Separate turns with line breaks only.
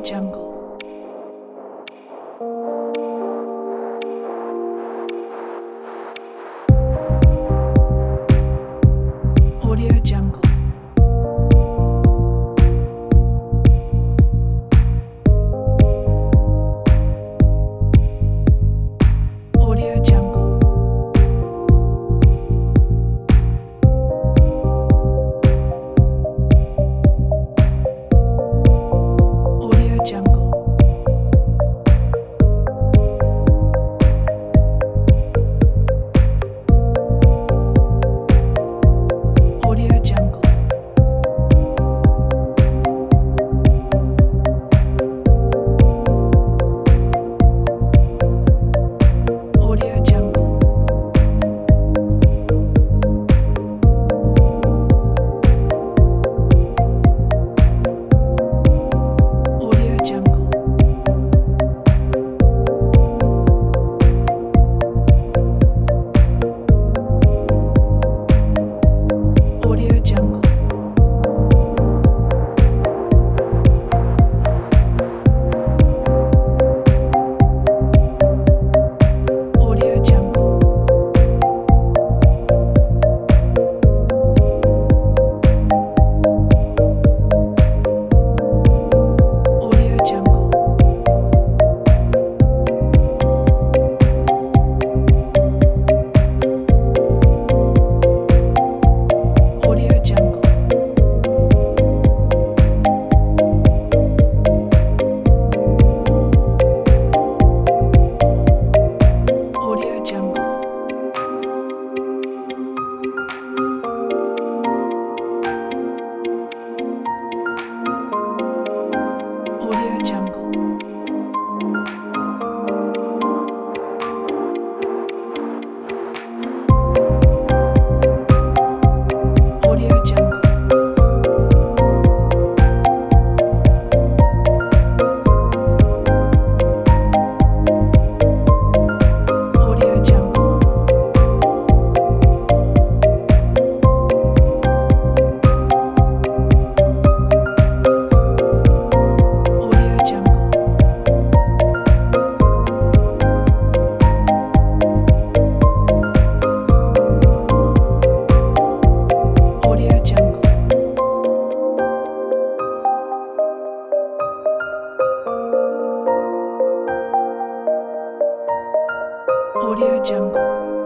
Jungle. Audio Jungle. Audio Jungle. Audio Jungle. Audio Jungle. Audio Jungle. Audio Jungle. Audio Jungle. Audio Jungle. Audio Jungle. Audio Jungle. Audio Jungle. Audio Jungle. Audio Jungle. Audio Jungle. Audio Jungle. Audio Jungle. Audio Jungle.